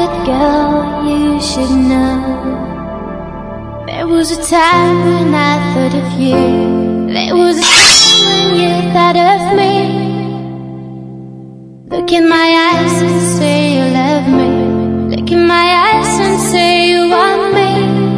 it, girl, you should know. There was a time when I thought of you. There was a time when you thought of me. Look in my eyes and say you love me. Look in my eyes and say you want me.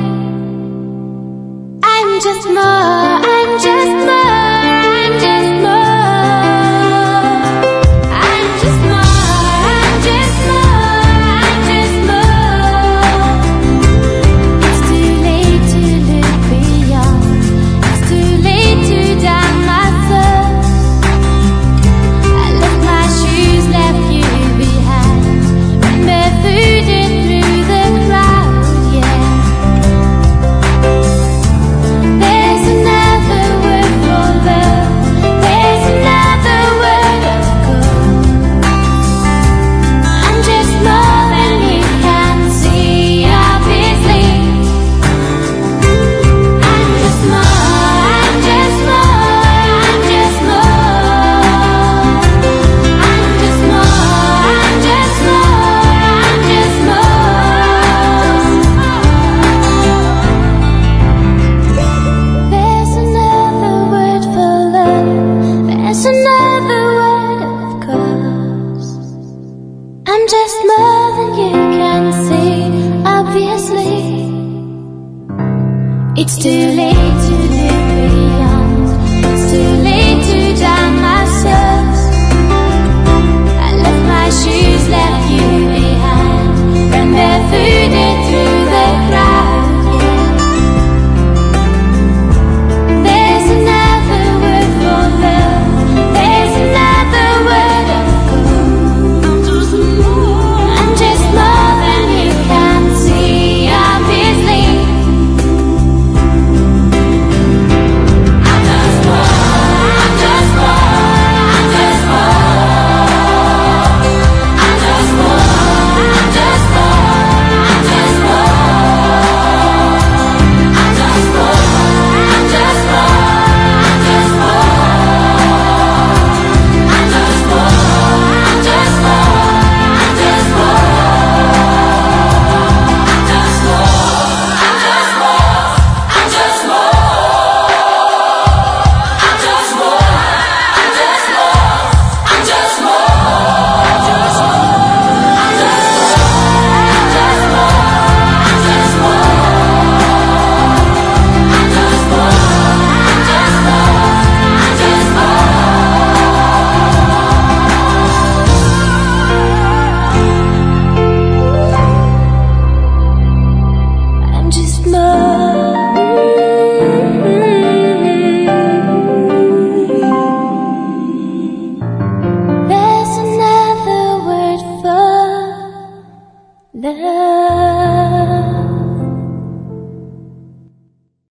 I'm just more, I'm just more, I'm just more. I'm just more, I'm just more, I'm just more. It's too late to look beyond. It's too late to down myself. I left my shoes, left you behind. Ran barefooted through the crowd, yeah. There's another word for love. There's another word of gold. I'm just more than you can see, obviously. I'm just more, I'm just more, I'm just more. I'm just more, I'm just more, I'm just more. There's another word for love. There's another word of course. I'm just more than you can see, obviously. It's too late to live beyond. It's too late to drown myself. I left my shoes, left you behind. Ran barefooted through the crowd, yeah. There's another word for love. There's another word of gold. I'm just more than you can see, obviously. I'm just more, I'm just more, I'm just more. I'm just more, I'm just more, I'm just more. I'm just more, I'm just more, I'm just more. I'm just more, I'm just more, I'm just There's another word for love.